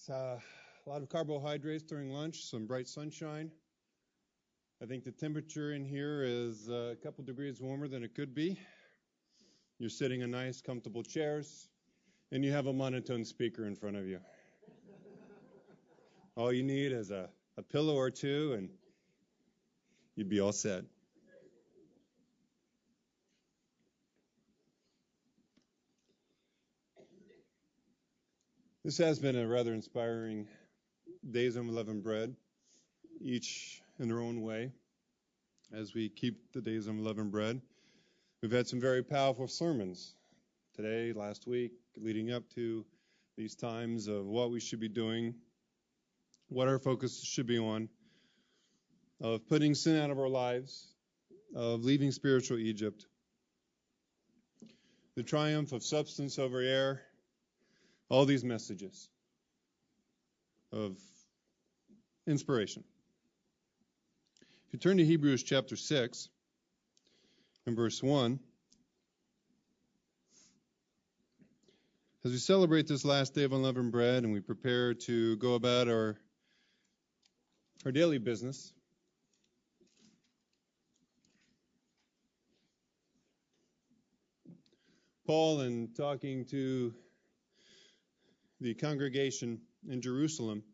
It's a lot of carbohydrates during lunch, some bright sunshine. I think the temperature in here is a couple degrees warmer than it could be. You're sitting in nice, comfortable chairs, and you have a monotone speaker in front of you. All you need is a pillow or two, and you'd be all set. This has been a rather inspiring Days of Unleavened Bread, each in their own way, as we keep the Days of Unleavened Bread. We've had some very powerful sermons today, last week, leading up to these times of what we should be doing, what our focus should be on, of putting sin out of our lives, of leaving spiritual Egypt, the triumph of substance over air, all these messages of inspiration. If you turn to Hebrews chapter 6 and verse 1, as we celebrate this last day of unleavened bread and we prepare to go about our daily business, Paul, in talking to the congregation in Jerusalem,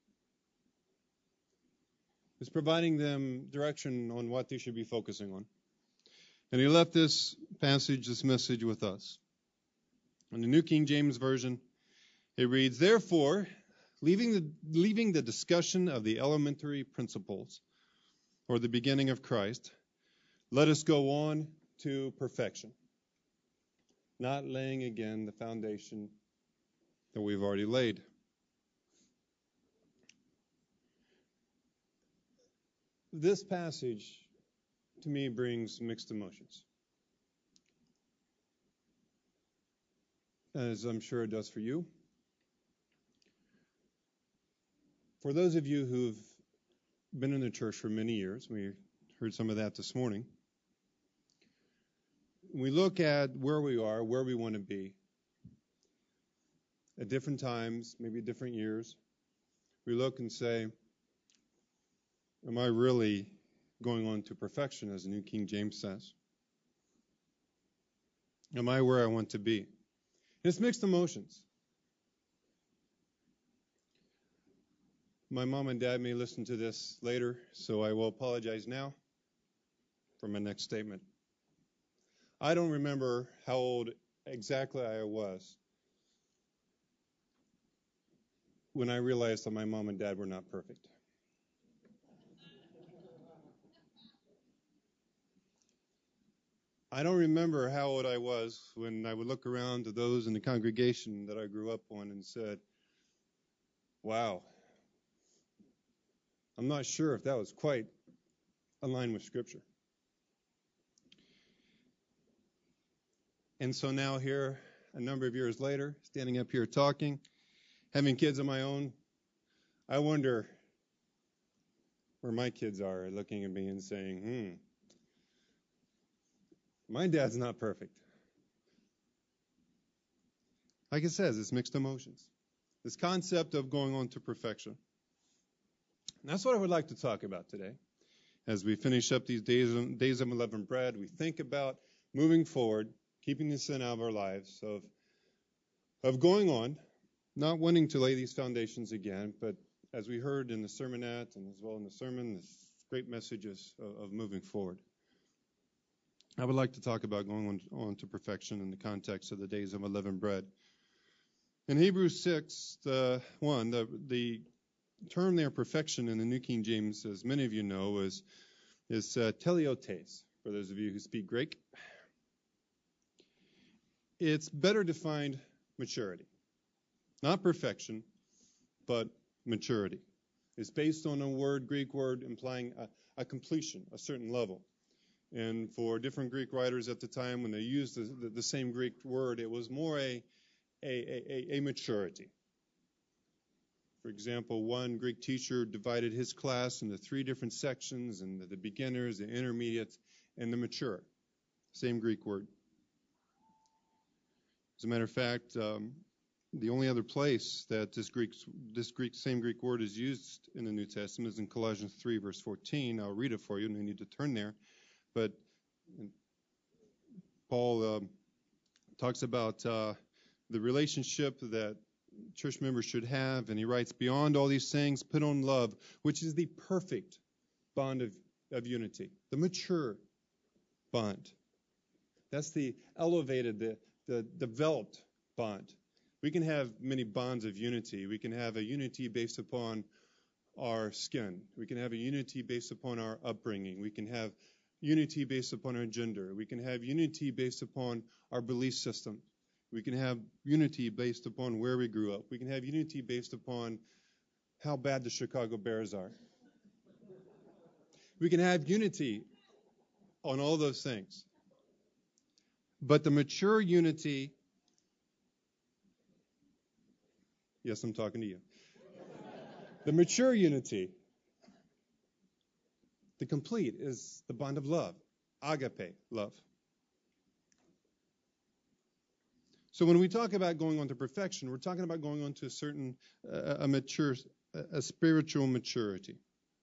is providing them direction on what they should be focusing on. And he left this passage, this message with us. In the New King James Version, it reads, "Therefore, leaving the discussion of the elementary principles, or the beginning of Christ, let us go on to perfection, not laying again the foundation that we've already laid." This passage, to me, brings mixed emotions, as I'm sure it does for you. For those of you who've been in the church for many years, we heard some of that this morning, we look at where we are, where we want to be, at different times, maybe different years. We look and say, am I really going on to perfection, as the New King James says? Am I where I want to be? It's mixed emotions. My mom and dad may listen to this later, so I will apologize now for my next statement. I don't remember how old exactly I was when I realized that my mom and dad were not perfect. I don't remember how old I was when I would look around to those in the congregation that I grew up on and said, wow, I'm not sure if that was quite aligned with Scripture. And so now here, a number of years later, standing up here talking, having kids of my own, I wonder where my kids are looking at me and saying, my dad's not perfect. Like it says, it's mixed emotions. This concept of going on to perfection. And that's what I would like to talk about today. As we finish up these days of unleavened bread, we think about moving forward, keeping the sin out of our lives, of going on, not wanting to lay these foundations again, but as we heard in the sermonette and as well in the sermon, this great messages of moving forward. I would like to talk about going on to perfection in the context of the days of unleavened bread. In Hebrews 6, the term there, perfection, in the New King James, as many of you know, is teleotes, for those of you who speak Greek. It's better defined maturity. Not perfection, but maturity. It's based on a Greek word implying a completion, a certain level. And for different Greek writers at the time, when they used the same Greek word, it was more a maturity. For example, one Greek teacher divided his class into 3 different sections, and the beginners, the intermediates, and the mature. Same Greek word. As a matter of fact, The only other place that this same Greek word is used in the New Testament is in Colossians 3, verse 14. I'll read it for you, and you need to turn there. But Paul talks about the relationship that church members should have, and he writes, beyond all these things, put on love, which is the perfect bond of unity, the mature bond. That's the elevated, the developed bond. We can have many bonds of unity. We can have a unity based upon our skin. We can have a unity based upon our upbringing. We can have unity based upon our gender. We can have unity based upon our belief system. We can have unity based upon where we grew up. We can have unity based upon how bad the Chicago Bears are. We can have unity on all those things. But the mature unity, yes, I'm talking to you. The mature unity, the complete, is the bond of love, agape, love. So when we talk about going on to perfection, we're talking about going on to a certain, a spiritual maturity.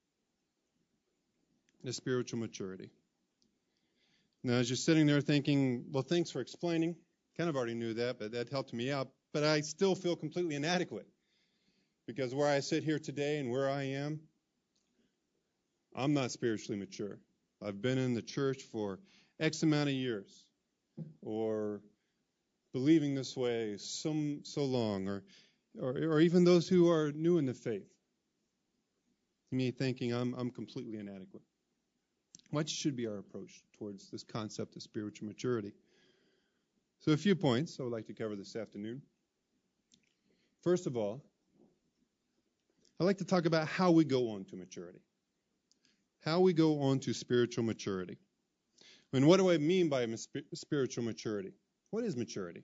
A spiritual maturity. Now, as you're sitting there thinking, well, thanks for explaining. Kind of already knew that, but that helped me out. But I still feel completely inadequate. Because where I sit here today and where I am, I'm not spiritually mature. I've been in the church for X amount of years, or believing this way so long, or even those who are new in the faith. Me thinking I'm completely inadequate. What should be our approach towards this concept of spiritual maturity? So a few points I would like to cover this afternoon. First of all, I'd like to talk about how we go on to maturity. How we go on to spiritual maturity. And what do I mean by spiritual maturity? What is maturity?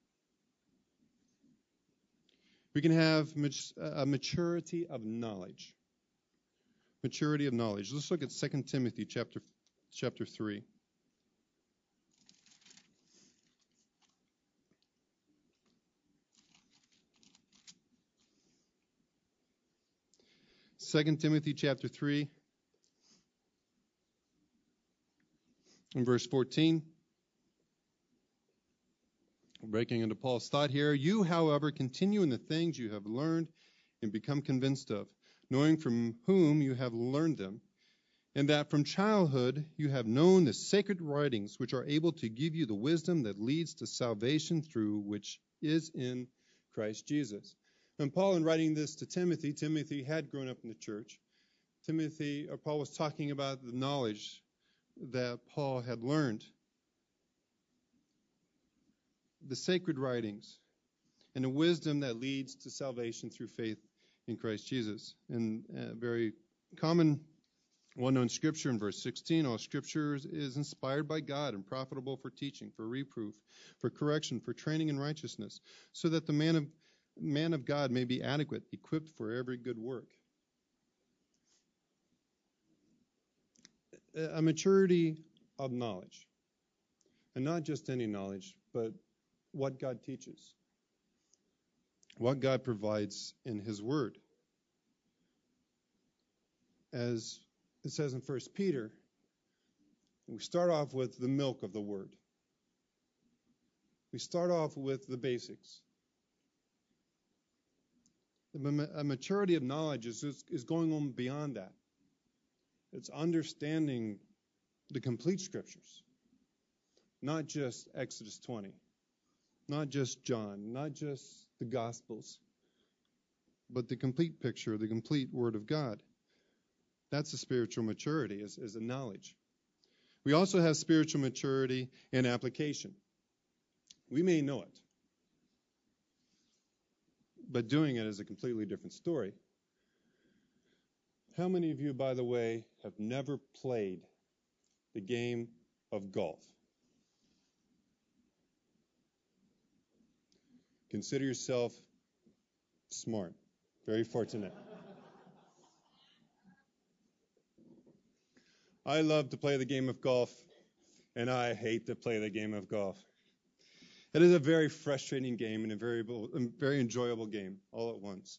We can have a maturity of knowledge. Maturity of knowledge. Let's look at 2 Timothy chapter 3. Second Timothy chapter 3 and verse 14. Breaking into Paul's thought here. You, however, continue in the things you have learned and become convinced of, knowing from whom you have learned them, and that from childhood you have known the sacred writings, which are able to give you the wisdom that leads to salvation through which is in Christ Jesus. And Paul, in writing this to Timothy, Timothy had grown up in the church. Paul was talking about the knowledge that Paul had learned, the sacred writings, and the wisdom that leads to salvation through faith in Christ Jesus. And a very common, well-known scripture in verse 16, all scripture is inspired by God and profitable for teaching, for reproof, for correction, for training in righteousness, so that the man of God may be adequate, equipped for every good work. A maturity of knowledge. And not just any knowledge, but what God teaches. What God provides in His Word. As it says in 1 Peter, we start off with the milk of the Word. We start off with the basics. A maturity of knowledge is going on beyond that. It's understanding the complete Scriptures. Not just Exodus 20. Not just John. Not just the Gospels. But the complete picture, the complete Word of God. That's a spiritual maturity, is a knowledge. We also have spiritual maturity in application. We may know it, but doing it is a completely different story. How many of you, by the way, have never played the game of golf? Consider yourself smart, very fortunate. I love to play the game of golf, and I hate to play the game of golf. It is a very frustrating game and a very enjoyable game all at once.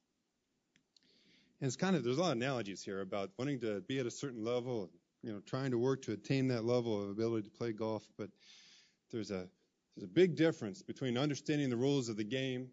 And there's a lot of analogies here about wanting to be at a certain level, trying to work to attain that level of ability to play golf. But there's a big difference between understanding the rules of the game.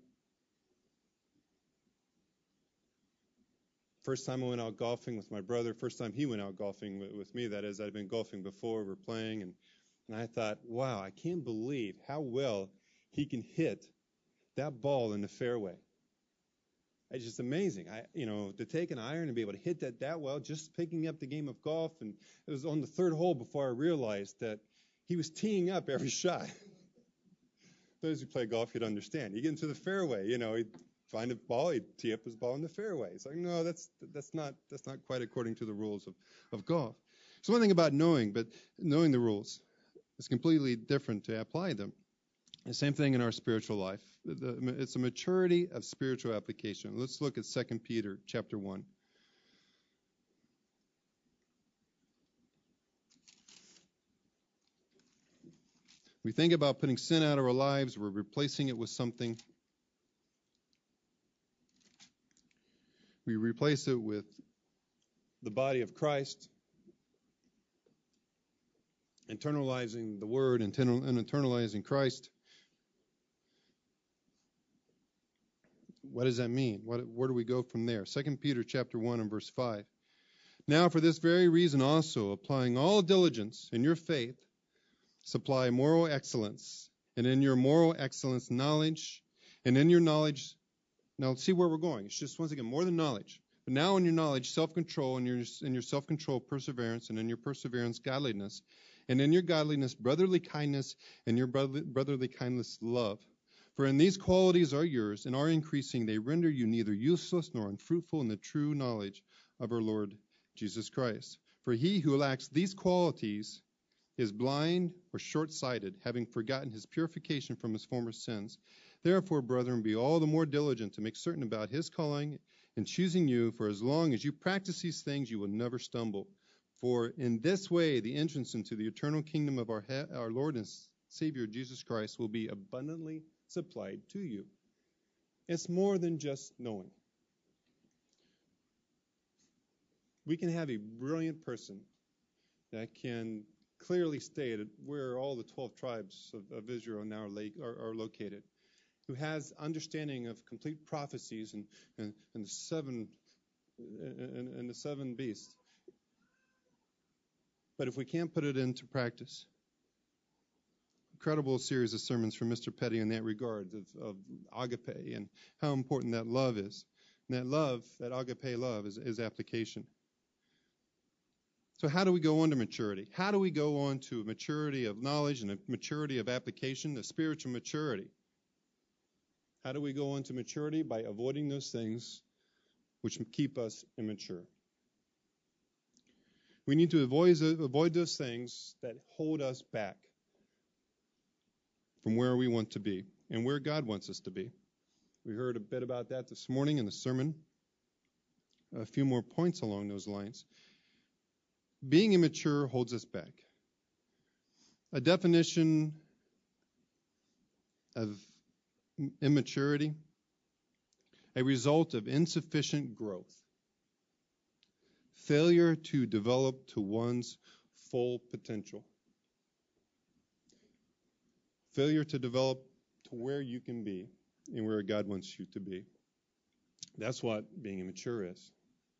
First time I went out golfing with my brother, first time he went out golfing with me, that is, I'd been golfing before, we're playing, and I thought, wow, I can't believe how well he can hit that ball in the fairway. It's just amazing. To take an iron and be able to hit that well, just picking up the game of golf, and it was on the third hole before I realized that he was teeing up every shot. Those who play golf, you'd understand. You get into the fairway, he'd find a ball, he'd tee up his ball in the fairway. It's like, no, that's not quite according to the rules of golf. So one thing about knowing the rules is completely different to apply them. The same thing in our spiritual life. It's a maturity of spiritual application. Let's look at 2 Peter chapter 1. We think about putting sin out of our lives, we're replacing it with something. We replace it with the body of Christ, internalizing the Word and internalizing Christ. What does that mean? Where do we go from there? 2 Peter chapter 1 and verse 5. Now for this very reason also, applying all diligence in your faith, supply moral excellence, and in your moral excellence knowledge, and in your knowledge, now let's see where we're going. It's just, once again, more than knowledge. But now in your knowledge, self-control, and in your self-control, perseverance, and in your perseverance, godliness, and in your godliness, brotherly kindness, and your brotherly kindness, love. For in these qualities are yours, and are increasing, they render you neither useless nor unfruitful in the true knowledge of our Lord Jesus Christ. For he who lacks these qualities is blind or short-sighted, having forgotten his purification from his former sins. Therefore, brethren, be all the more diligent to make certain about his calling and choosing you, for as long as you practice these things, you will never stumble. For in this way, the entrance into the eternal kingdom of our Lord and Savior Jesus Christ will be abundantly supplied to you. It's more than just knowing. We can have a brilliant person that can clearly state where all the 12 tribes of Israel now are located, who has understanding of complete prophecies and the seven beasts. But if we can't put it into practice, incredible series of sermons from Mr. Petty in that regard of agape and how important that love is. And that love, that agape love, is application. So how do we go on to maturity? How do we go on to a maturity of knowledge and a maturity of application, a spiritual maturity? How do we go on to maturity? By avoiding those things which keep us immature. We need to avoid those things that hold us back from where we want to be and where God wants us to be. We heard a bit about that this morning in the sermon. A few more points along those lines. Being immature holds us back. A definition of immaturity, a result of insufficient growth, failure to develop to one's full potential. Failure to develop to where you can be and where God wants you to be. That's what being immature is.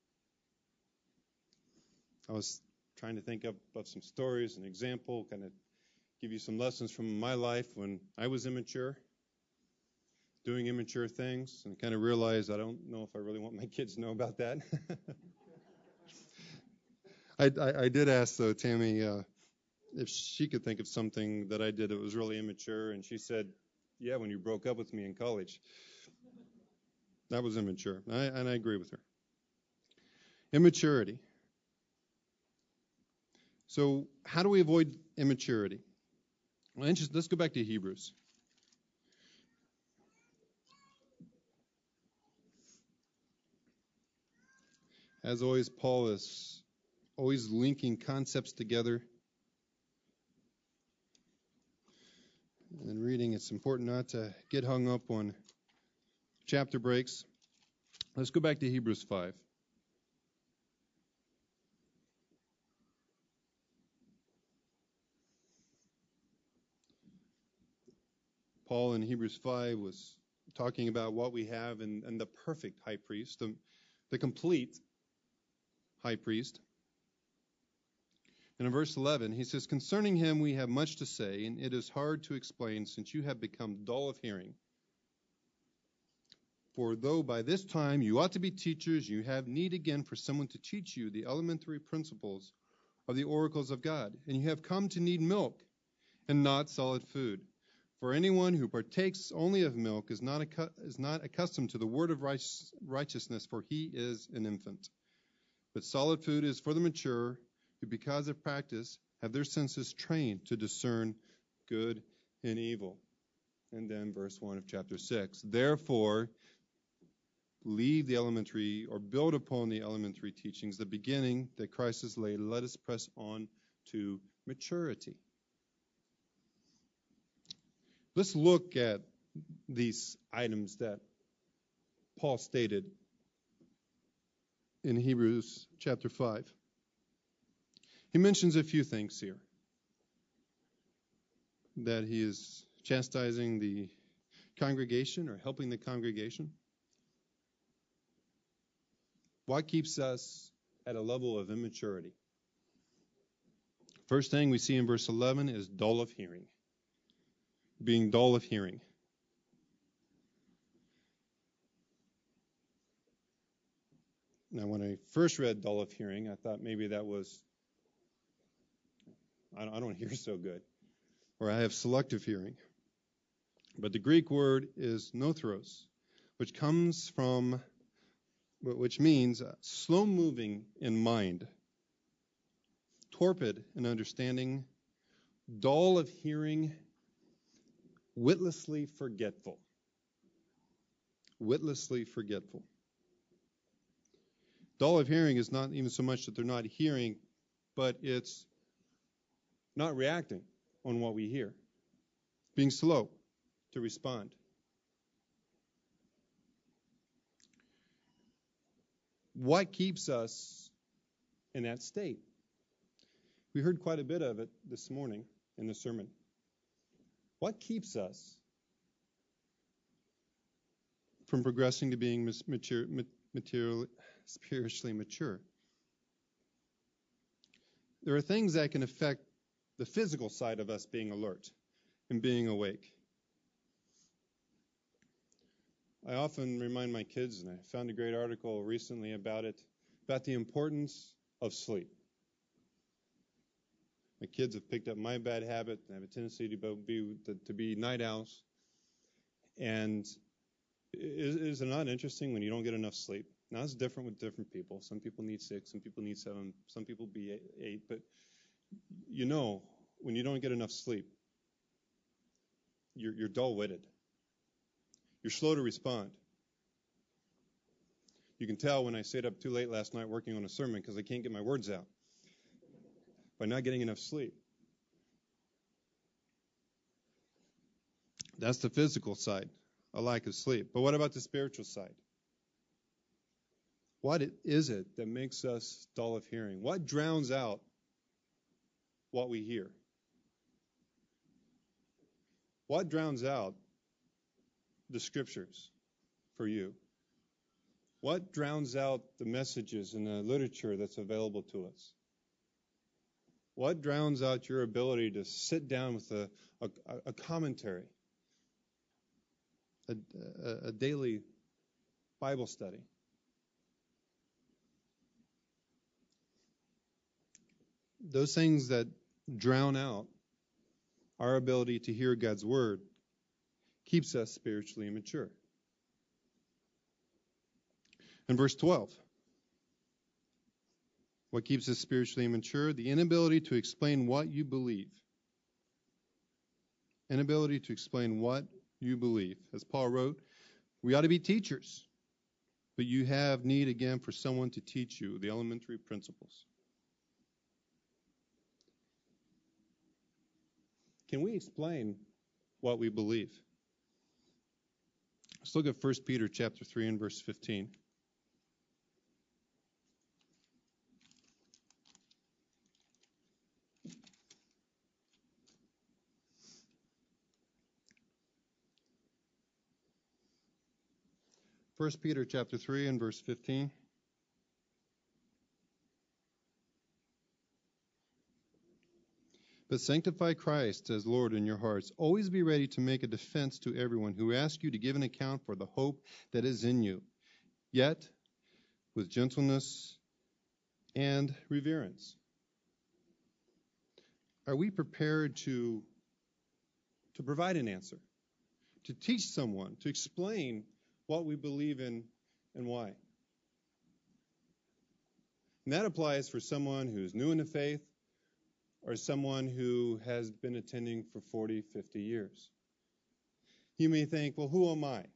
I was trying to think of some stories, an example, kind of give you some lessons from my life when I was immature, doing immature things, and kind of realized I don't know if I really want my kids to know about that. I did ask, though, Tammy, if she could think of something that I did that was really immature, and she said, yeah, when you broke up with me in college. That was immature, and I agree with her. Immaturity. So how do we avoid immaturity? Well, let's go back to Hebrews. As always, Paul is always linking concepts together. and reading, it's important not to get hung up on chapter breaks. Let's go back to Hebrews 5. Paul in Hebrews 5 was talking about what we have in the perfect high priest, the complete high priest. And in verse 11, he says, "Concerning him we have much to say, and it is hard to explain since you have become dull of hearing. For though by this time you ought to be teachers, you have need again for someone to teach you the elementary principles of the oracles of God. And you have come to need milk and not solid food. For anyone who partakes only of milk is not accustomed to the word of righteousness, for he is an infant. But solid food is for the mature, who because of practice have their senses trained to discern good and evil." And then verse 1 of chapter 6. "Therefore, leave the elementary, or build upon the elementary teachings, the beginning that Christ has laid. Let us press on to maturity." Let's look at these items that Paul stated in Hebrews chapter 5. He mentions a few things here. That he is chastising the congregation or helping the congregation. What keeps us at a level of immaturity? First thing we see in verse 11 is dull of hearing. Being dull of hearing. Now, when I first read dull of hearing, I thought maybe that was, I don't hear so good, or I have selective hearing. But the Greek word is nothros, which means slow moving in mind, torpid in understanding, dull of hearing, witlessly forgetful. Witlessly forgetful. Dull of hearing is not even so much that they're not hearing, but it's not reacting on what we hear. Being slow to respond. What keeps us in that state? We heard quite a bit of it this morning in the sermon. What keeps us from progressing to being spiritually mature? There are things that can affect the physical side of us being alert and being awake. I often remind my kids, and I found a great article recently about it, about the importance of sleep. My kids have picked up my bad habit. I have a tendency to be night owls. And is it not interesting when you don't get enough sleep? Now, it's different with different people. Some people need 6, some people need 7, some people be 8. But you know, when you don't get enough sleep, you're dull-witted. You're slow to respond. You can tell when I stayed up too late last night working on a sermon because I can't get my words out by not getting enough sleep. That's the physical side, a lack of sleep. But what about the spiritual side? What is it that makes us dull of hearing? What drowns out what we hear? What drowns out the scriptures for you? What drowns out the messages and the literature that's available to us? What drowns out your ability to sit down with a commentary, a daily Bible study? Those things that drown out our ability to hear God's word keeps us spiritually immature. In verse 12, what keeps us spiritually immature? The inability to explain what you believe. Inability to explain what you believe. As Paul wrote, we ought to be teachers, but you have need again for someone to teach you the elementary principles. Can we explain what we believe. Let's look at 1 Peter chapter 3 and verse 15. First Peter chapter 3 and verse 15. But sanctify Christ as Lord in your hearts. Always be ready to make a defense to everyone who asks you to give an account for the hope that is in you, yet with gentleness and reverence. Are we prepared to provide an answer, to teach someone, to explain what we believe in and why? And that applies for someone who's new in the faith, or someone who has been attending for 40, 50 years. You may think, well, who am I?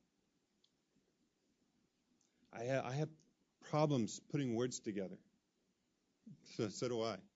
I have problems putting words together. So do I.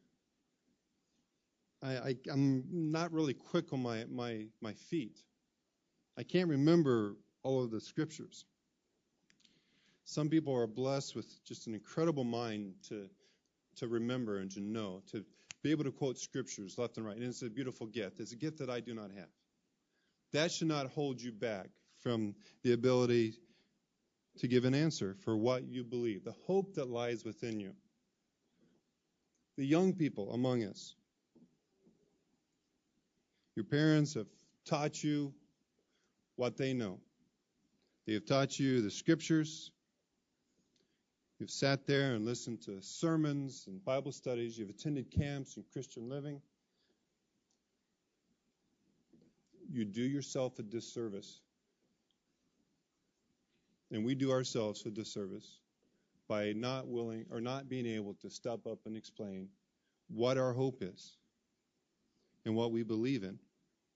I'm not really quick on my feet. I can't remember all of the scriptures. Some people are blessed with just an incredible mind to remember and to know, to be able to quote scriptures left and right. And it's a beautiful gift. It's a gift that I do not have. That should not hold you back from the ability to give an answer for what you believe, the hope that lies within you. The young people among us, your parents have taught you what they know. They have taught you the scriptures. You've sat there and listened to sermons and Bible studies. You've attended camps and Christian living. You do yourself a disservice. And we do ourselves a disservice by not willing or not being able to step up and explain what our hope is and what we believe in.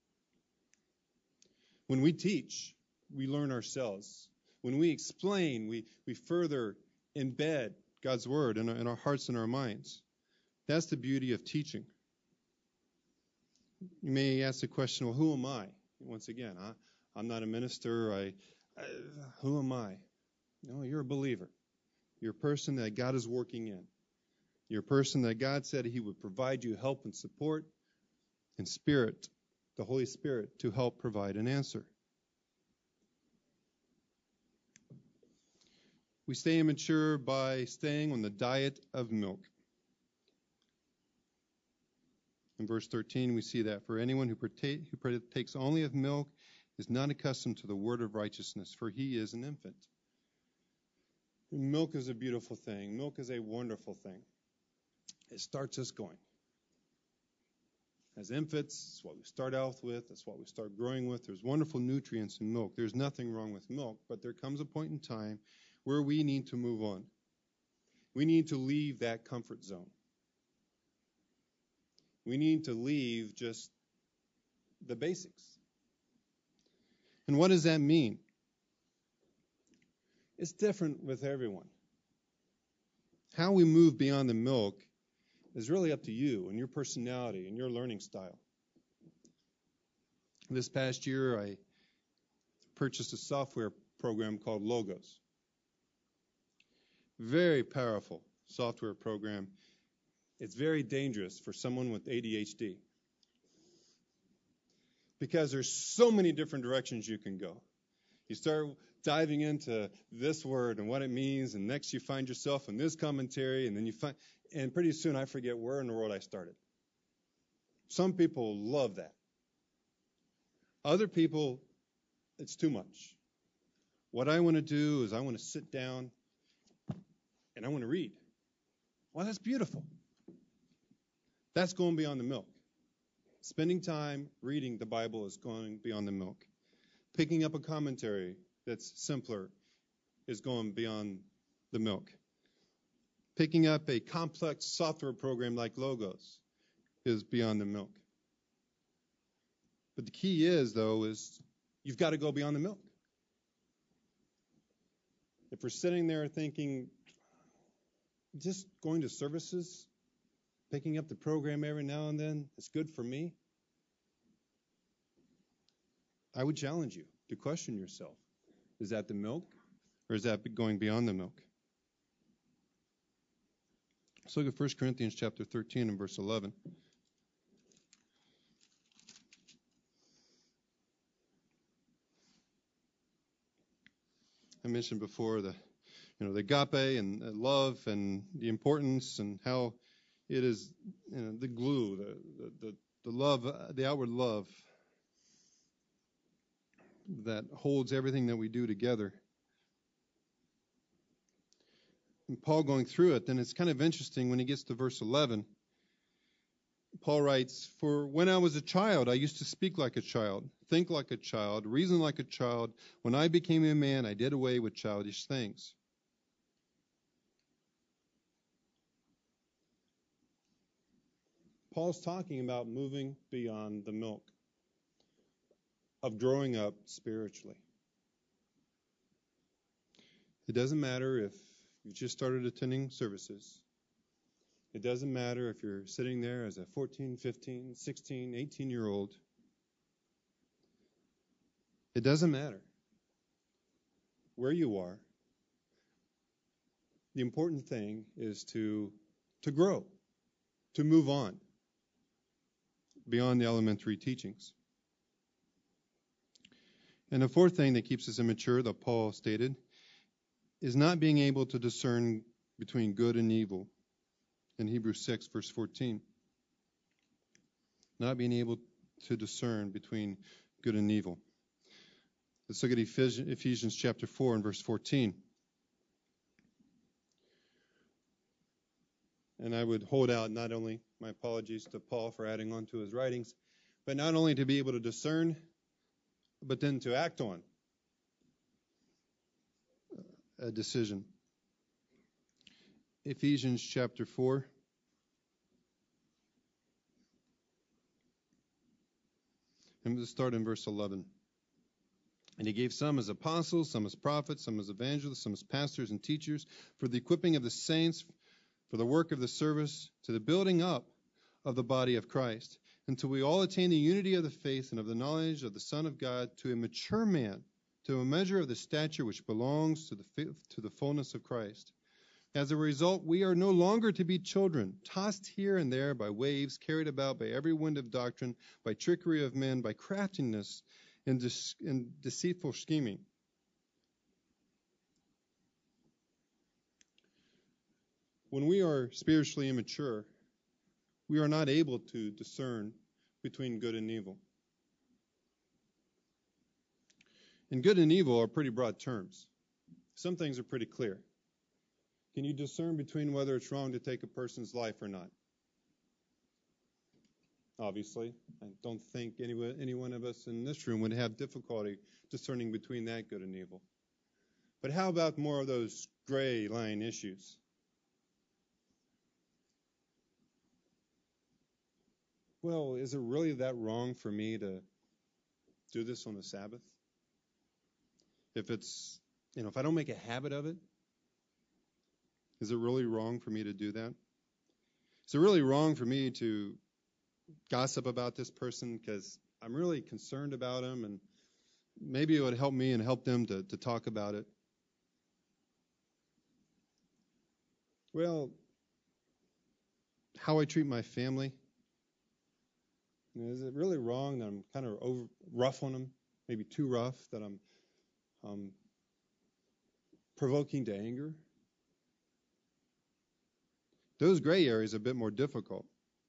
When we teach, we learn ourselves. When we explain, we further embed God's word in our hearts and our minds. That's the beauty of teaching. You may ask the question, well, who am I? Once again, I'm not a minister. Who am I? No, you're a believer. You're a person that God is working in. You're a person that God said he would provide you help and support and Spirit, the Holy Spirit, to help provide an answer. We stay immature by staying on the diet of milk. In verse 13, we see that for anyone who partakes only of milk is not accustomed to the word of righteousness, for he is an infant. Milk is a beautiful thing. Milk is a wonderful thing. It starts us going. As infants, it's what we start out with. It's what we start growing with. There's wonderful nutrients in milk. There's nothing wrong with milk, but there comes a point in time where we need to move on. We need to leave that comfort zone. We need to leave just the basics. And what does that mean? It's different with everyone. How we move beyond the milk is really up to you and your personality and your learning style. This past year, I purchased a software program called Logos. Very powerful software program. It's very dangerous for someone with ADHD because there's so many different directions you can go. You start diving into this word and what it means, and next you find yourself in this commentary, and then and pretty soon I forget where in the world I started. Some people love that. Other people, it's too much. What I want to do is I want to sit down and I want to read. Well, that's beautiful. That's going beyond the milk. Spending time reading the Bible is going beyond the milk. Picking up a commentary that's simpler is going beyond the milk. Picking up a complex software program like Logos is beyond the milk. But the key is you've got to go beyond the milk. If we're sitting there thinking, just going to services, picking up the program every now and then, it's good for me. I would challenge you to question yourself. Is that the milk, or is that going beyond the milk? Let's look at 1 Corinthians chapter 13 and verse 11. I mentioned before the agape and love and the importance and how it is the glue, the love, the outward love that holds everything that we do together. And Paul going through it, then it's kind of interesting when he gets to verse 11. Paul writes, "For when I was a child, I used to speak like a child, think like a child, reason like a child. When I became a man, I did away with childish things." Paul's talking about moving beyond the milk, of growing up spiritually. It doesn't matter if you just started attending services. It doesn't matter if you're sitting there as a 14, 15, 16, 18-year-old. It doesn't matter where you are. The important thing is to grow, to move on beyond the elementary teachings. And the fourth thing that keeps us immature, that Paul stated, is not being able to discern between good and evil. In Hebrews 6, verse 14. Not being able to discern between good and evil. Let's look at Ephesians chapter 4 and verse 14. And I would hold out not only my apologies to Paul for adding on to his writings, but not only to be able to discern, but then to act on a decision. Ephesians chapter 4. And we'll start in verse 11. And he gave some as apostles, some as prophets, some as evangelists, some as pastors and teachers, for the equipping of the saints, for the work of the service, to the building up of the body of Christ, until we all attain the unity of the faith and of the knowledge of the Son of God, to a mature man, to a measure of the stature which belongs to the fullness of Christ. As a result, we are no longer to be children, tossed here and there by waves, carried about by every wind of doctrine, by trickery of men, by craftiness and deceitful scheming. When we are spiritually immature, we are not able to discern between good and evil. And good and evil are pretty broad terms. Some things are pretty clear. Can you discern between whether it's wrong to take a person's life or not? Obviously, I don't think any one of us in this room would have difficulty discerning between that good and evil. But how about more of those gray line issues? Well, is it really that wrong for me to do this on the Sabbath? If it's, if I don't make a habit of it, is it really wrong for me to do that? Is it really wrong for me to gossip about this person because I'm really concerned about him, and maybe it would help me and help them to talk about it? Well, how I treat my family, is it really wrong that I'm kind of rough on them, maybe too rough, that I'm provoking to anger? Those gray areas are a bit more difficult.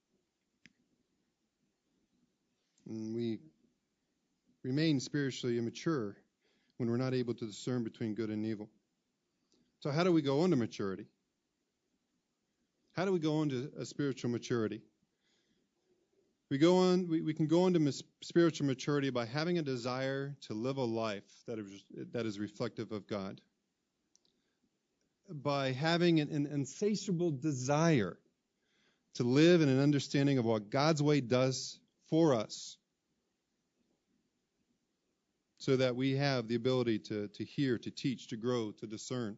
And we remain spiritually immature when we're not able to discern between good and evil. So how do we go on to maturity? How do we go on to a spiritual maturity? We can go on to spiritual maturity by having a desire to live a life that is reflective of God. By having an insatiable desire to live in an understanding of what God's way does for us, so that we have the ability to hear, to teach, to grow, to discern.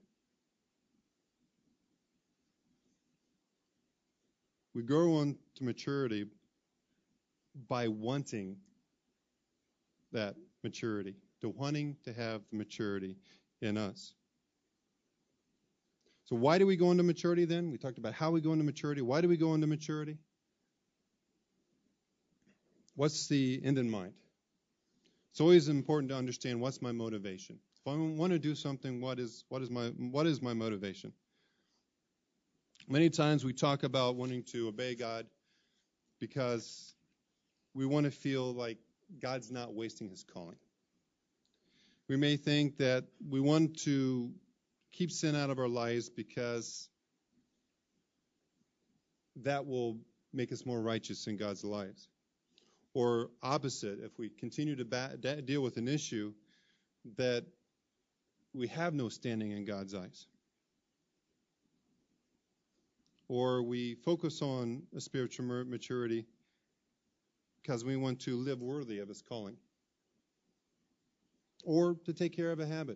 We grow on to maturity by wanting that maturity, to wanting to have the maturity in us. So why do we go into maturity then? We talked about how we go into maturity. Why do we go into maturity? What's the end in mind? It's always important to understand what's my motivation. If I want to do something, what is my motivation? Many times we talk about wanting to obey God because we want to feel like God's not wasting his calling. We may think that we want to keep sin out of our lives because that will make us more righteous in God's lives. Or opposite, if we continue to deal with an issue, that we have no standing in God's eyes. Or we focus on a spiritual maturity because we want to live worthy of his calling. Or to take care of a habit.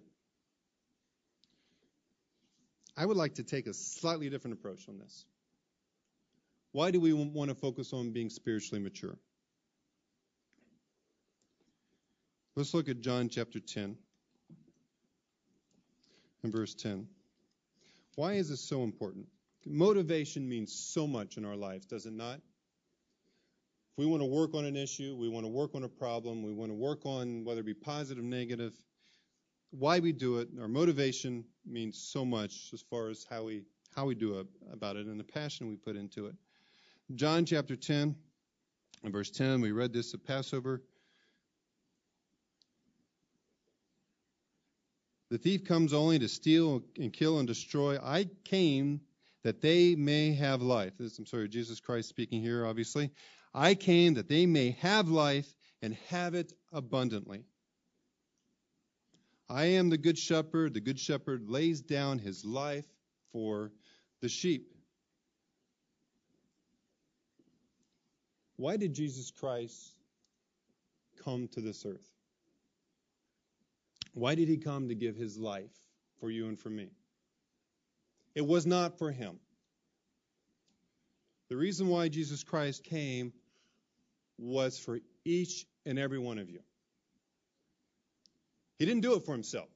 I would like to take a slightly different approach on this. Why do we want to focus on being spiritually mature? Let's look at John chapter 10 and verse 10. Why is this so important? Motivation means so much in our lives, does it not? If we want to work on an issue, we want to work on a problem, we want to work on whether it be positive, negative, why we do it, our motivation means so much as far as how we do about it and the passion we put into it. John chapter 10 and verse 10, we read this at Passover. The thief comes only to steal and kill and destroy. I came that they may have life. Jesus Christ speaking here, obviously. I came that they may have life and have it abundantly. I am the good shepherd. The good shepherd lays down his life for the sheep. Why did Jesus Christ come to this earth? Why did he come to give his life for you and for me? It was not for him. The reason why Jesus Christ came was for each and every one of you. He didn't do it for himself.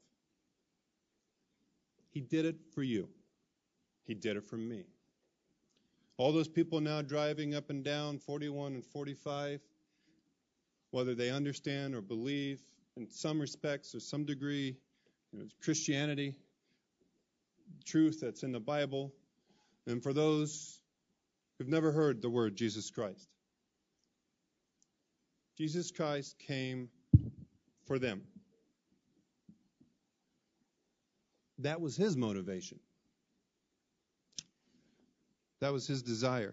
He did it for you. He did it for me. All those people now driving up and down 41 and 45, whether they understand or believe in some respects or some degree, Christianity, truth that's in the Bible, and for those who've never heard the word Jesus Christ. Jesus Christ came for them. That was his motivation. That was his desire.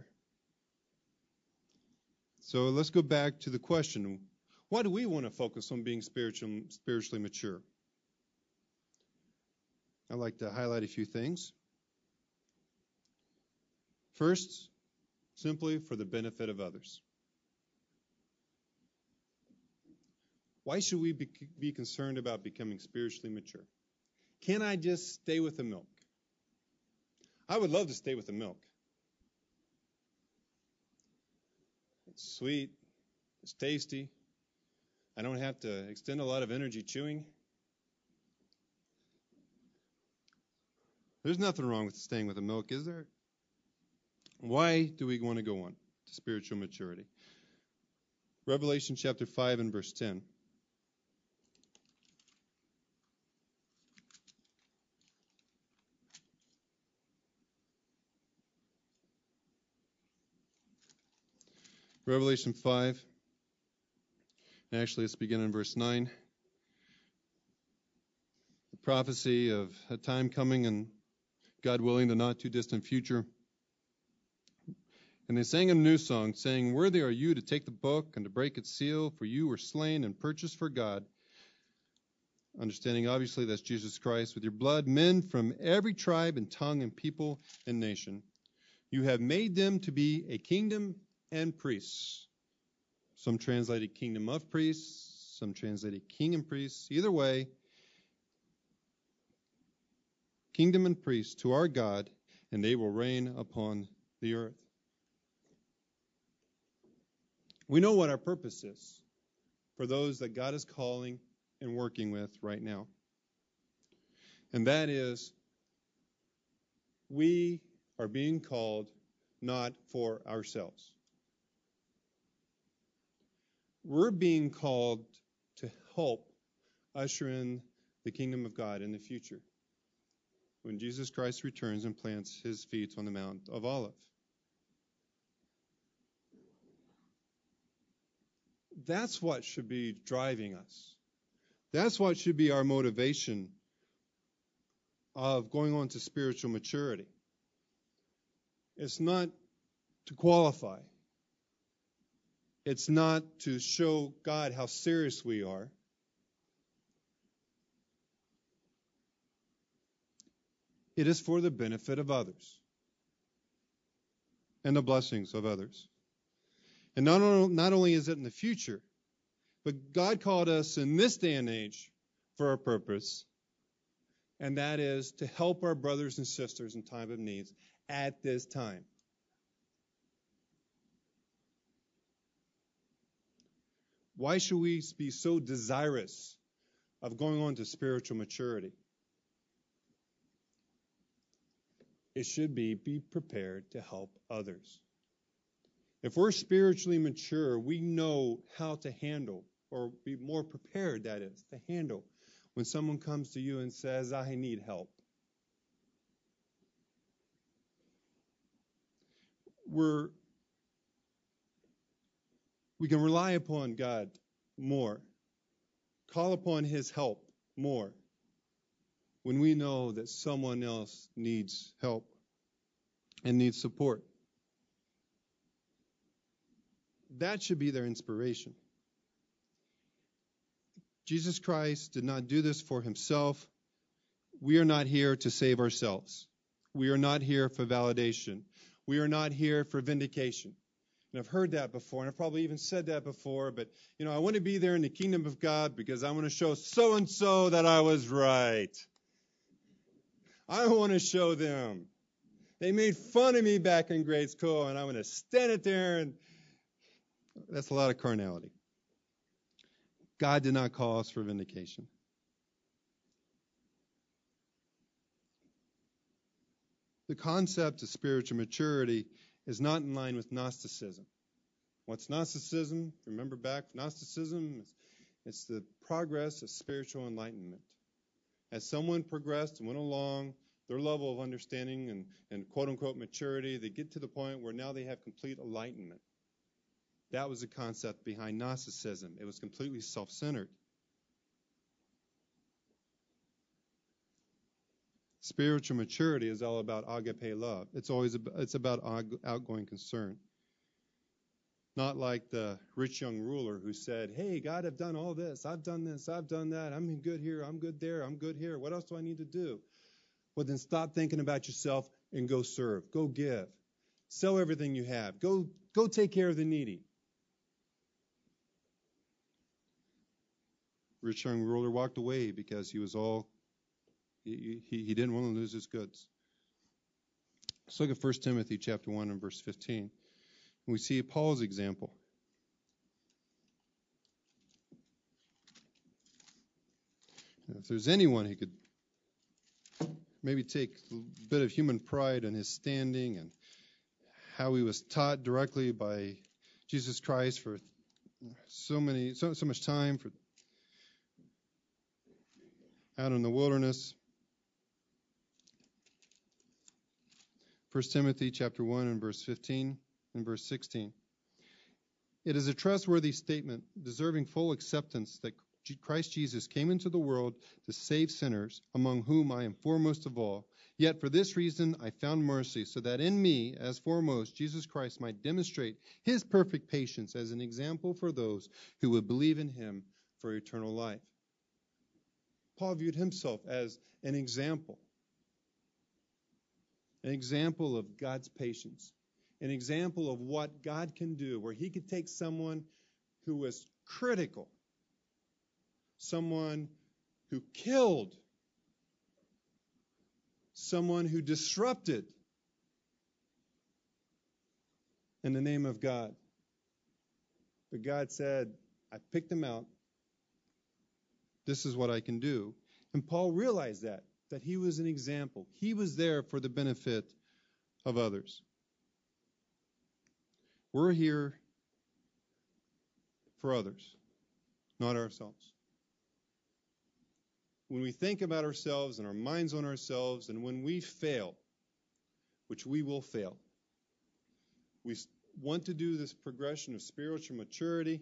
So let's go back to the question, why do we want to focus on being spiritually mature? I'd like to highlight a few things. First, simply for the benefit of others. Why should we be concerned about becoming spiritually mature? Can I just stay with the milk? I would love to stay with the milk. It's sweet. It's tasty. I don't have to extend a lot of energy chewing. There's nothing wrong with staying with the milk, is there? Why do we want to go on to spiritual maturity? Revelation chapter 5 and verse 10. Revelation 5. And actually, let's begin in verse 9. The prophecy of a time coming and God willing, the not too distant future. And they sang a new song, saying, "Worthy are you to take the book and to break its seal, for you were slain and purchased for God." Understanding, obviously, that's Jesus Christ. With your blood, men from every tribe and tongue and people and nation. You have made them to be a kingdom and priests. Some translated kingdom of priests, some translated king and priests. Either way, kingdom and priests to our God, and they will reign upon the earth. We know what our purpose is for those that God is calling and working with right now. And that is, we are being called not for ourselves. We're being called to help usher in the kingdom of God in the future, when Jesus Christ returns and plants his feet on the Mount of Olives. That's what should be driving us. That's what should be our motivation of going on to spiritual maturity. It's not to qualify. It's not to show God how serious we are. It is for the benefit of others and the blessings of others. And not only is it in the future, but God called us in this day and age for a purpose, and that is to help our brothers and sisters in time of need at this time. Why should we be so desirous of going on to spiritual maturity? It should be prepared to help others. If we're spiritually mature, we know how to handle, or be more prepared, that is, to handle when someone comes to you and says, I need help. We can rely upon God more, call upon his help more, when we know that someone else needs help and needs support. That should be their inspiration. Jesus Christ did not do this for himself. We are not here to save ourselves. We are not here for validation. We are not here for vindication. And I've heard that before, and I've probably even said that before, but, I want to be there in the kingdom of God because I want to show so-and-so that I was right. I want to show them. They made fun of me back in grade school, and I'm going to stand it there, and that's a lot of carnality. God did not call us for vindication. The concept of spiritual maturity is not in line with Gnosticism. What's Gnosticism? Remember back, Gnosticism, it's the progress of spiritual enlightenment. As someone progressed and went along their level of understanding and quote-unquote maturity, they get to the point where now they have complete enlightenment. That was the concept behind Gnosticism. It was completely self-centered. Spiritual maturity is all about agape love. It's about outgoing concern. Not like the rich young ruler who said, hey, God, I've done all this. I've done this. I've done that. I'm good here. I'm good there. I'm good here. What else do I need to do? Well, then stop thinking about yourself and go serve. Go give. Sell everything you have. Go take care of the needy. Rich young ruler walked away because he didn't want to lose his goods. Let's look at 1 Timothy chapter 1 and verse 15. We see Paul's example. If there's anyone who could maybe take a bit of human pride in his standing and how he was taught directly by Jesus Christ for so much time out in the wilderness. 1 Timothy chapter 1 and verse 15 and verse 16. It is a trustworthy statement, deserving full acceptance, that Christ Jesus came into the world to save sinners, among whom I am foremost of all. Yet for this reason I found mercy, so that in me, as foremost, Jesus Christ might demonstrate his perfect patience as an example for those who would believe in him for eternal life. Paul viewed himself as an example of God's patience, an example of what God can do, where he could take someone who was critical, someone who killed, someone who disrupted in the name of God. But God said, I picked him out This is what I can do. And Paul realized that he was an example. He was there for the benefit of others. We're here for others, not ourselves. When we think about ourselves and our minds on ourselves, and when we fail, which we will fail, we want to do this progression of spiritual maturity,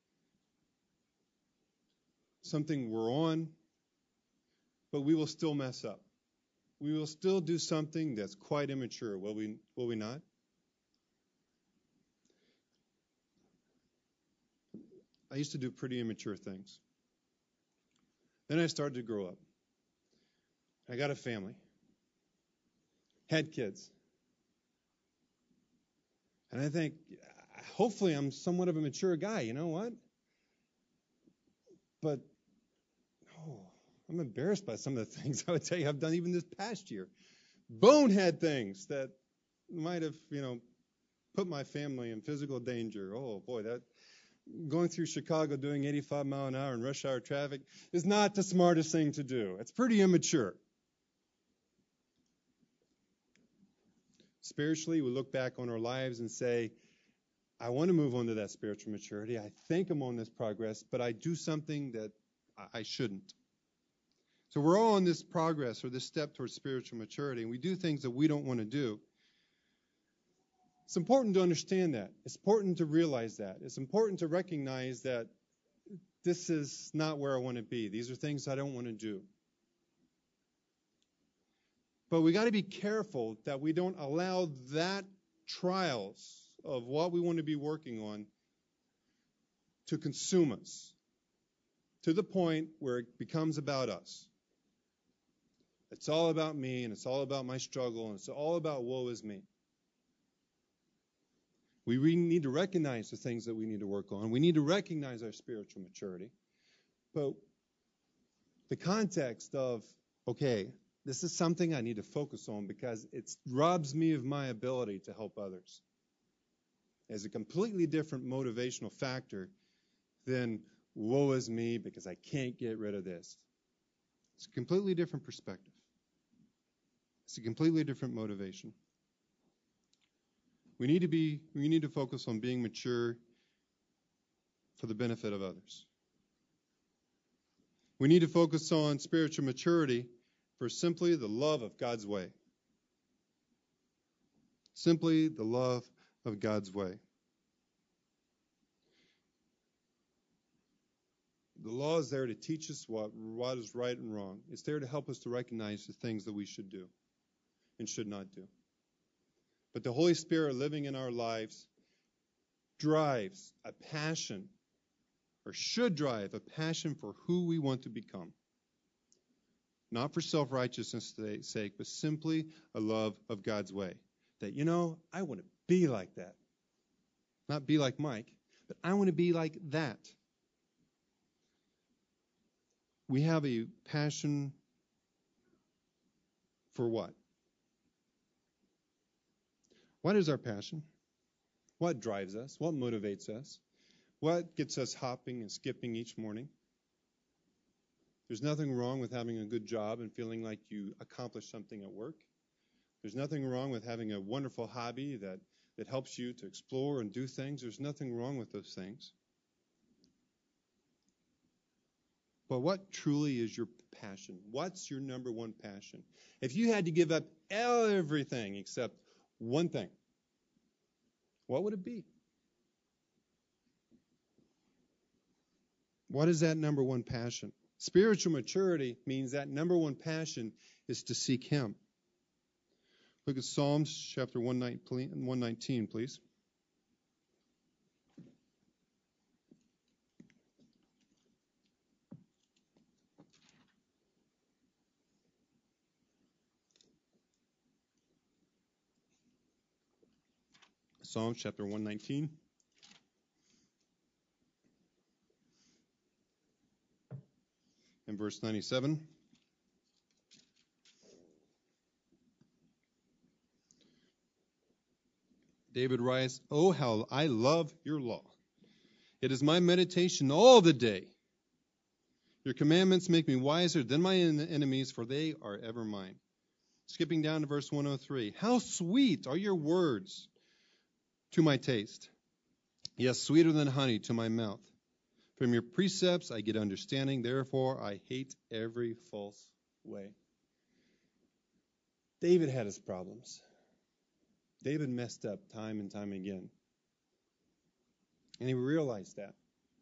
something we're on, but we will still mess up. We will still do something that's quite immature, will we not? I used to do pretty immature things. Then I started to grow up. I got a family. Had kids. And I think, hopefully I'm somewhat of a mature guy, you know what? But, I'm embarrassed by some of the things I would tell you I've done even this past year. Bonehead things that might have, put my family in physical danger. Oh, boy, that going through Chicago doing 85 mile an hour in rush hour traffic is not the smartest thing to do. It's pretty immature. Spiritually, we look back on our lives and say, I want to move on to that spiritual maturity. I think I'm on this progress, but I do something that I shouldn't. So we're all on this progress or this step towards spiritual maturity, and we do things that we don't want to do. It's important to understand that. It's important to realize that. It's important to recognize that this is not where I want to be. These are things I don't want to do. But we got to be careful that we don't allow that trials of what we want to be working on to consume us to the point where it becomes about us. It's all about me, and it's all about my struggle, and it's all about woe is me. We really need to recognize the things that we need to work on. We need to recognize our spiritual maturity. But the context of, okay, this is something I need to focus on because it robs me of my ability to help others, is a completely different motivational factor than woe is me because I can't get rid of this. It's a completely different perspective. It's a completely different motivation. We need to focus on being mature for the benefit of others. We need to focus on spiritual maturity for simply the love of God's way. Simply the love of God's way. The law is there to teach us what is right and wrong. It's there to help us to recognize the things that we should do and should not do. But the Holy Spirit living in our lives drives a passion, or should drive a passion for who we want to become. Not for self-righteousness' sake, but simply a love of God's way. That, I want to be like that. Not be like Mike, but I want to be like that. We have a passion for what? What is our passion? What drives us? What motivates us? What gets us hopping and skipping each morning? There's nothing wrong with having a good job and feeling like you accomplished something at work. There's nothing wrong with having a wonderful hobby that helps you to explore and do things. There's nothing wrong with those things. But what truly is your passion? What's your number one passion? If you had to give up everything except one thing, what would it be? What is that number one passion? Spiritual maturity means that number one passion is to seek Him. Look at Psalms chapter 119, please. Psalms chapter 119. And verse 97. David writes, "Oh, how I love your law. It is my meditation all the day. Your commandments make me wiser than my enemies, for they are ever mine. Skipping down to verse 103. How sweet are your words to my taste. Yes, sweeter than honey to my mouth. From your precepts I get understanding, therefore I hate every false way. David had his problems. David messed up time and time again. And he realized that.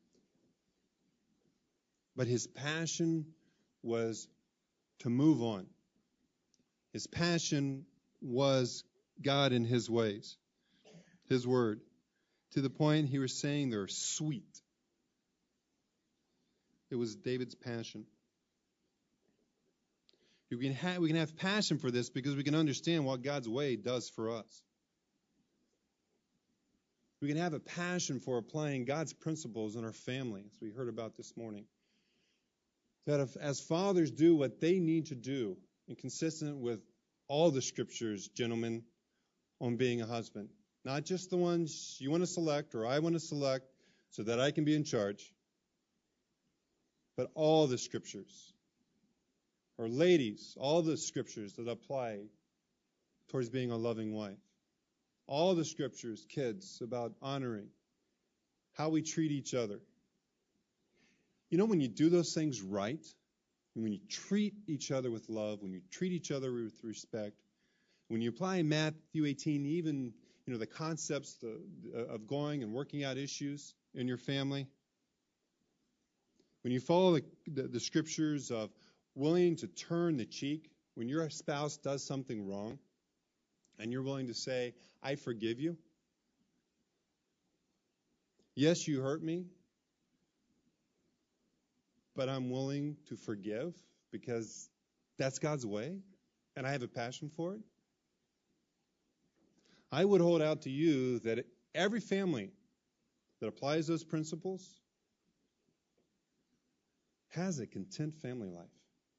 But his passion was to move on. His passion was God and his ways, his word, to the point he was saying they're sweet. It was David's passion. We can have passion for this because we can understand what God's way does for us. We can have a passion for applying God's principles in our family, as we heard about this morning. That as fathers do what they need to do, and consistent with all the scriptures, gentlemen, on being a husband. Not just the ones you want to select or I want to select so that I can be in charge, but all the scriptures. Or ladies, all the scriptures that apply towards being a loving wife. All the scriptures, kids, about honoring, how we treat each other. You know, when you do those things right, and when you treat each other with love, when you treat each other with respect, when you apply Matthew 18, even the concepts of going and working out issues in your family, when you follow the scriptures of willing to turn the cheek when your spouse does something wrong, and you're willing to say, I forgive you. Yes, you hurt me, but I'm willing to forgive because that's God's way, and I have a passion for it. I would hold out to you that every family that applies those principles has a content family life.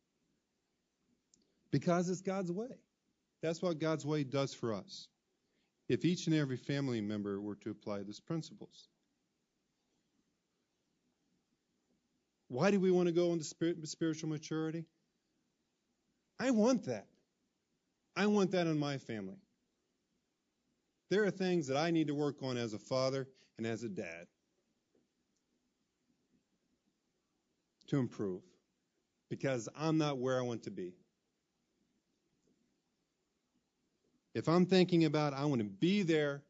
Because it's God's way. That's what God's way does for us. If each and every family member were to apply these principles. Why do we want to go into spiritual maturity? I want that. I want that in my family. There are things that I need to work on as a father and as a dad to improve because I'm not where I want to be. If I'm thinking about I want to be there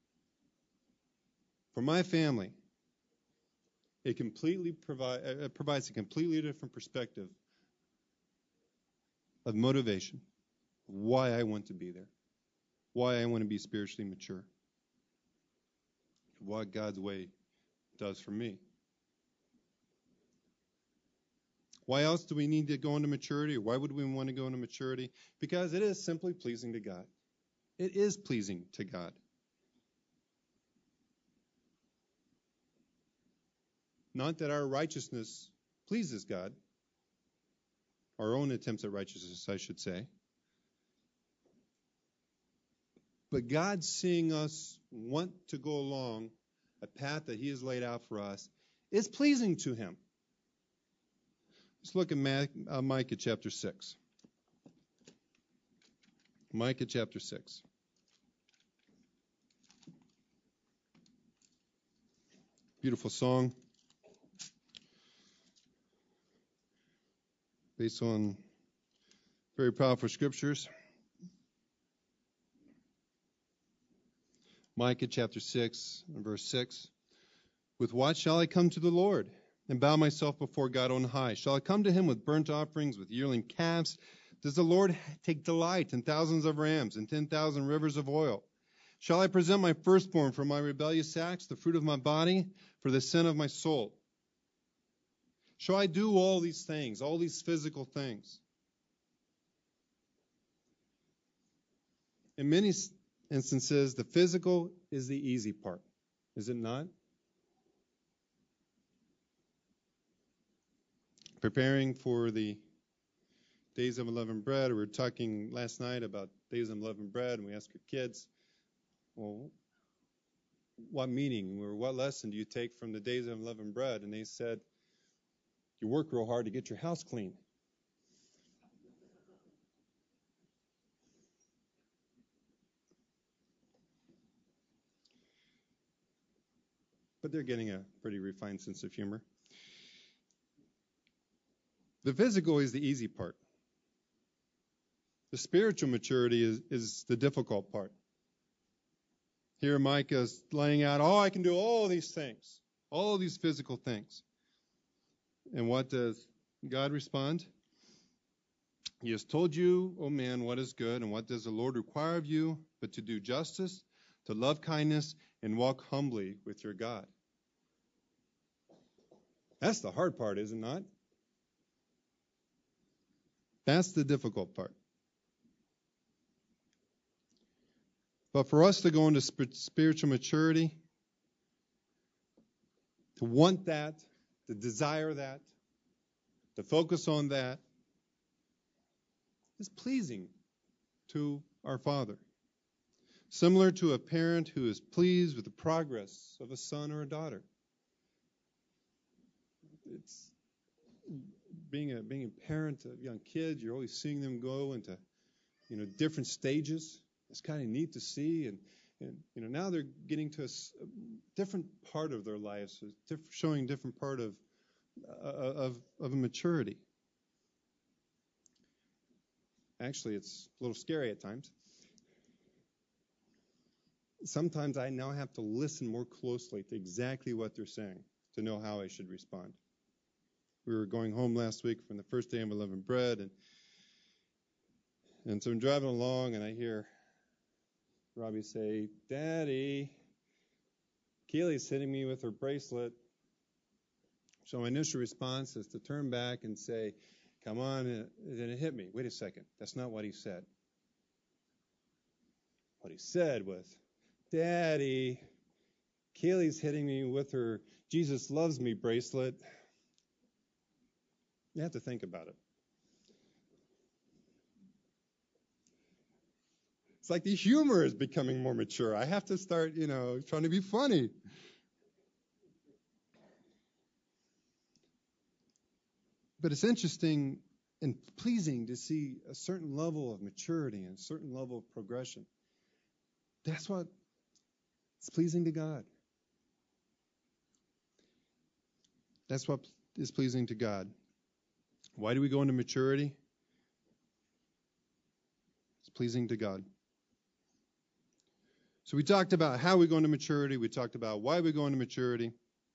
for my family, it provides a completely different perspective of motivation, why I want to be there, why I want to be spiritually mature, what God's way does for me. Why else do we need to go into maturity, or why would we want to go into maturity? Because it is simply pleasing to God. It is pleasing to God. Not that our righteousness pleases God, our own attempts at righteousness, I should say. But God seeing us want to go along a path that He has laid out for us is pleasing to Him. Let's look at Micah chapter 6. Micah chapter 6. Beautiful song. Based on very powerful scriptures. Micah chapter 6, verse 6. With what shall I come to the Lord and bow myself before God on high? Shall I come to Him with burnt offerings, with yearling calves? Does the Lord take delight in thousands of rams and 10,000 rivers of oil? Shall I present my firstborn for my rebellious acts, the fruit of my body, for the sin of my soul? Shall I do all these things, all these physical things? In many instances, the physical is the easy part, is it not? Preparing for the Days of Unleavened Bread, we were talking last night about Days of Unleavened Bread, and we asked our kids, well, what meaning or what lesson do you take from the Days of Unleavened Bread? And they said, You work real hard to get your house clean. But they're getting a pretty refined sense of humor. The physical is the easy part. The spiritual maturity is the difficult part. Here Micah is laying out, I can do all these things, all these physical things. And what does God respond? He has told you, O man, what is good, and what does the Lord require of you, but to do justice, to love kindness, and walk humbly with your God. That's the hard part, is it not? That's the difficult part. But for us to go into spiritual maturity, to want that, to desire that, to focus on that, is pleasing to our Father. Similar to a parent who is pleased with the progress of a son or a daughter. It's being a parent of young kids, you're always seeing them go into different stages. It's kind of neat to see, and now they're getting to a different part of their lives, showing different part of a maturity. Actually, it's a little scary at times. Sometimes I now have to listen more closely to exactly what they're saying to know how I should respond. We were going home last week from the first day of Unleavened Bread, and so I'm driving along, and I hear Robbie say, "Daddy, Keely's hitting me with her bracelet." So my initial response is to turn back and say, "Come on," and then it hit me. Wait a second, that's not what he said. What he said was, "Daddy, Keely's hitting me with her Jesus loves me bracelet." You have to think about it. It's like the humor is becoming more mature. I have to start, trying to be funny. But it's interesting and pleasing to see a certain level of maturity and a certain level of progression. That's what is pleasing to God. That's what is pleasing to God. Why do we go into maturity? It's pleasing to God. So we talked about how we go into maturity. We talked about why we go into maturity.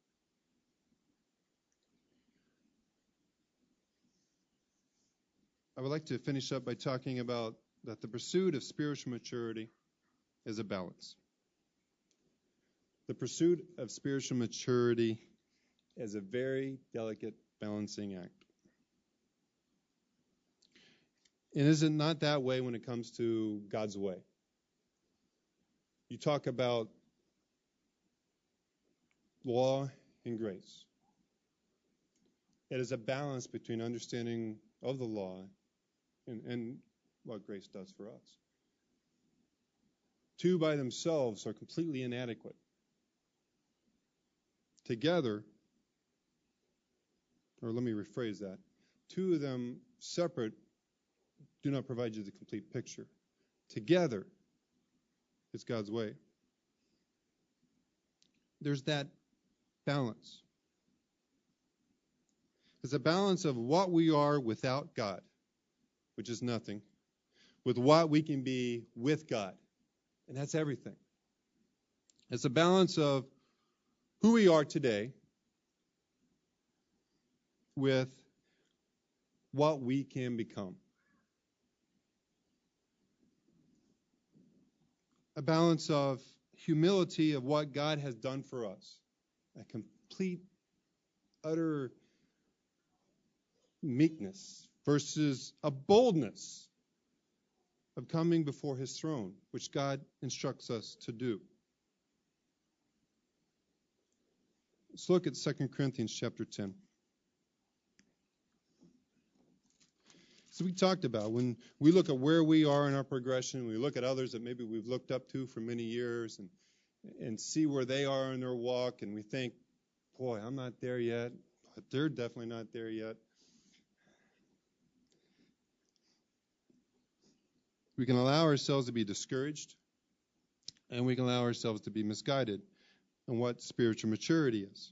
I would like to finish up by talking about that the pursuit of spiritual maturity is a balance. The pursuit of spiritual maturity is a very delicate balancing act. And is it not that way when it comes to God's way? You talk about law and grace. It is a balance between understanding of the law and what grace does for us. Two by themselves are completely inadequate. Together, or let me rephrase that, two of them separate do not provide you the complete picture. Together, it's God's way. There's that balance. It's a balance of what we are without God, which is nothing, with what we can be with God, and that's everything. It's a balance of who we are today with what we can become. A balance of humility of what God has done for us. A complete, utter meekness versus a boldness of coming before his throne, which God instructs us to do. Let's look at 2 Corinthians chapter 10. So we talked about when we look at where we are in our progression, we look at others that maybe we've looked up to for many years and see where they are in their walk, and we think, boy, I'm not there yet. but they're definitely not there yet. We can allow ourselves to be discouraged, and we can allow ourselves to be misguided on what spiritual maturity is.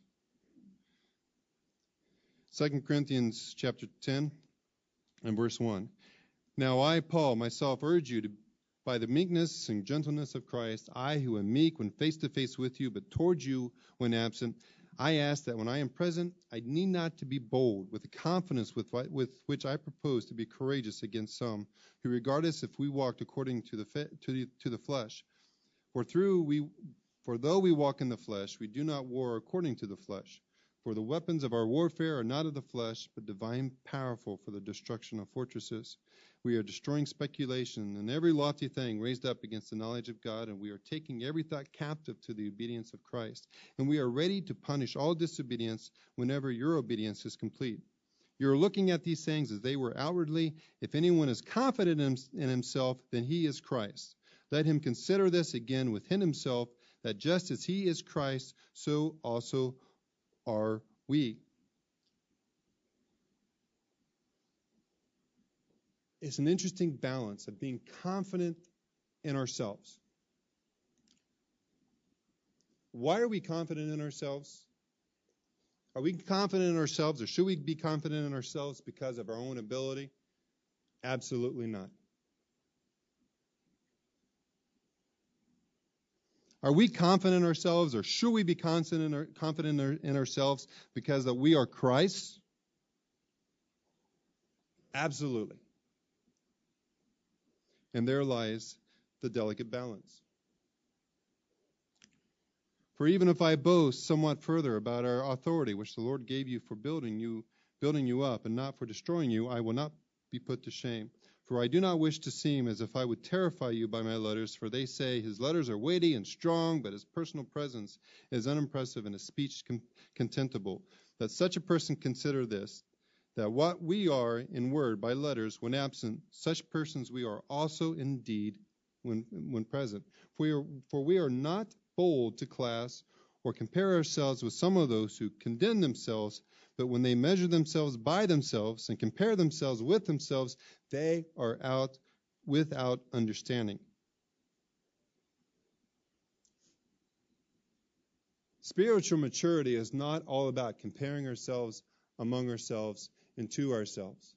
2 Corinthians chapter 10 and verse 1. Now I, Paul, myself urge you to, by the meekness and gentleness of Christ, I who am meek when face to face with you, but towards you when absent, I ask that when I am present, I need not to be bold with the confidence with which I propose to be courageous against some who regard us if we walked according to the flesh. For though we walk in the flesh, we do not war according to the flesh. For the weapons of our warfare are not of the flesh, but divine, powerful for the destruction of fortresses. We are destroying speculation and every lofty thing raised up against the knowledge of God, and we are taking every thought captive to the obedience of Christ. And we are ready to punish all disobedience whenever your obedience is complete. You are looking at these things as they were outwardly. If anyone is confident in himself, then he is Christ. Let him consider this again within himself, that just as he is Christ, so also are we. It's an interesting balance of being confident in ourselves. Why are we confident in ourselves? Are we confident in ourselves, or should we be confident in ourselves because of our own ability? Absolutely not. Are we confident in ourselves, or should we be confident in ourselves because that we are Christ? Absolutely. And there lies the delicate balance. For even if I boast somewhat further about our authority, which the Lord gave you for building you up, and not for destroying you, I will not be put to shame. For I do not wish to seem as if I would terrify you by my letters, for they say his letters are weighty and strong, but his personal presence is unimpressive and his speech contemptible. Let such a person consider this, that what we are in word by letters when absent, such persons we are also in deed when present. For we are not bold to class or compare ourselves with some of those who condemn themselves, but when they measure themselves by themselves and compare themselves with themselves, they are out without understanding. Spiritual maturity is not all about comparing ourselves among ourselves and to ourselves.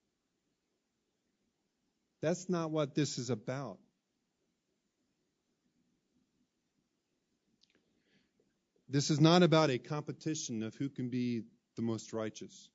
That's not what this is about. This is not about a competition of who can be the most righteous.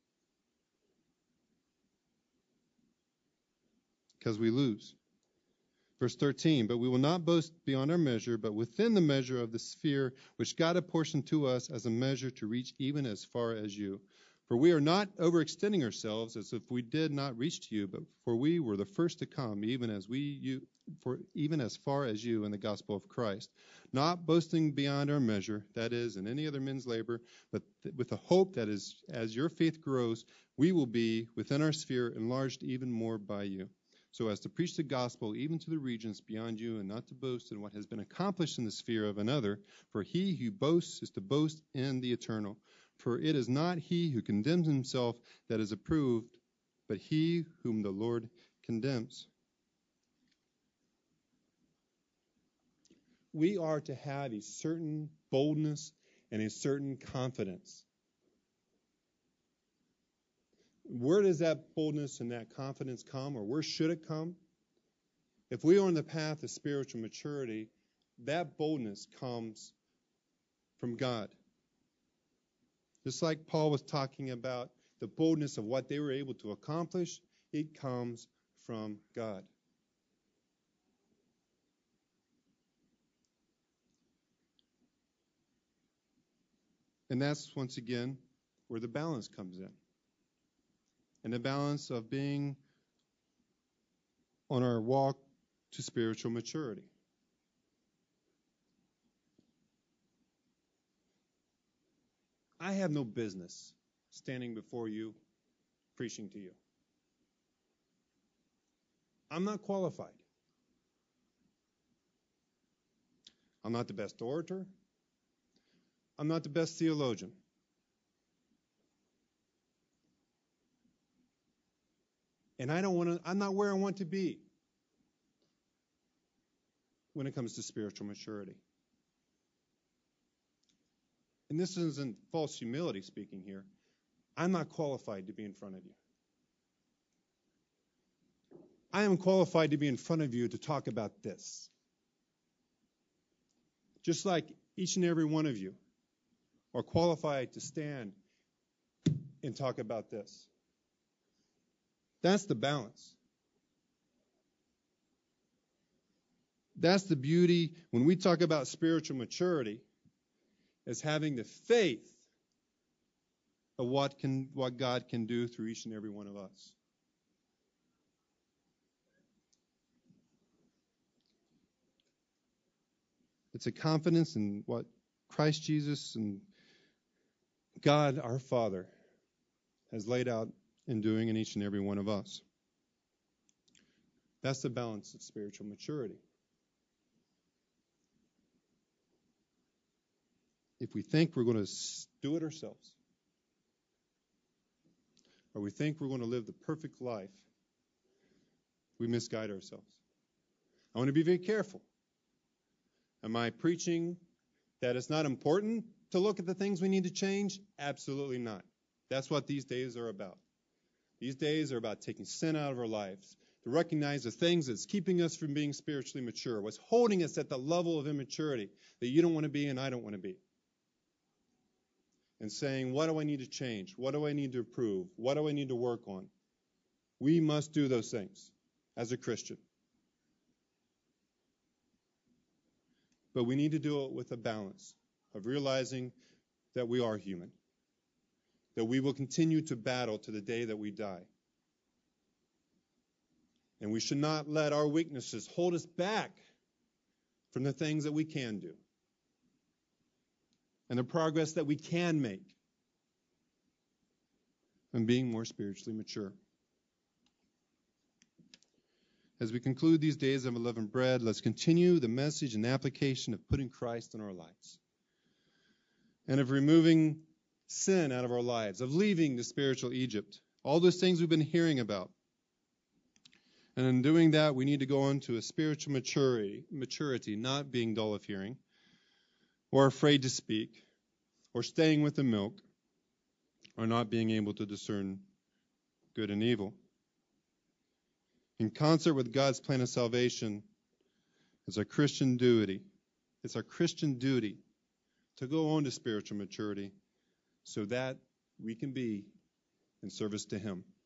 Because we lose. Verse 13, but we will not boast beyond our measure, but within the measure of the sphere which God apportioned to us as a measure to reach even as far as you. For we are not overextending ourselves as if we did not reach to you, but for we were the first to come, even as far as you in the gospel of Christ. Not boasting beyond our measure, that is, in any other men's labor, but with the hope that as your faith grows, we will be within our sphere enlarged even more by you, so as to preach the gospel even to the regions beyond you, and not to boast in what has been accomplished in the sphere of another. For he who boasts is to boast in the eternal. For it is not he who condemns himself that is approved, but he whom the Lord condemns. We are to have a certain boldness and a certain confidence. Where does that boldness and that confidence come, or where should it come? If we are on the path of spiritual maturity, that boldness comes from God. Just like Paul was talking about the boldness of what they were able to accomplish, it comes from God. And that's, once again, where the balance comes in. And the balance of being on our walk to spiritual maturity. I have no business standing before you preaching to you. I'm not qualified. I'm not the best orator. I'm not the best theologian. And I'm not where I want to be when it comes to spiritual maturity. And this isn't false humility speaking here. I'm not qualified to be in front of you. I am qualified to be in front of you to talk about this. Just like each and every one of you are qualified to stand and talk about this. That's the balance. That's the beauty when we talk about spiritual maturity, is having the faith of what God can do through each and every one of us. It's a confidence in what Christ Jesus and God, our Father, has laid out in doing in each and every one of us. That's the balance of spiritual maturity. If we think we're going to do it ourselves, or we think we're going to live the perfect life, we misguide ourselves. I want to be very careful. Am I preaching that it's not important to look at the things we need to change? Absolutely not. That's what these days are about. These days are about taking sin out of our lives, to recognize the things that's keeping us from being spiritually mature, what's holding us at the level of immaturity that you don't want to be and I don't want to be. And saying, what do I need to change? What do I need to improve? What do I need to work on? We must do those things as a Christian. But we need to do it with a balance of realizing that we are human, that we will continue to battle to the day that we die. And we should not let our weaknesses hold us back from the things that we can do and the progress that we can make in being more spiritually mature. As we conclude these days of unleavened bread, let's continue the message and application of putting Christ in our lives and of removing sin out of our lives, of leaving the spiritual Egypt, all those things we've been hearing about. And in doing that, we need to go on to a spiritual maturity, not being dull of hearing or afraid to speak or staying with the milk or not being able to discern good and evil. In concert with God's plan of salvation, it's our Christian duty. It's our Christian duty to go on to spiritual maturity so that we can be in service to Him.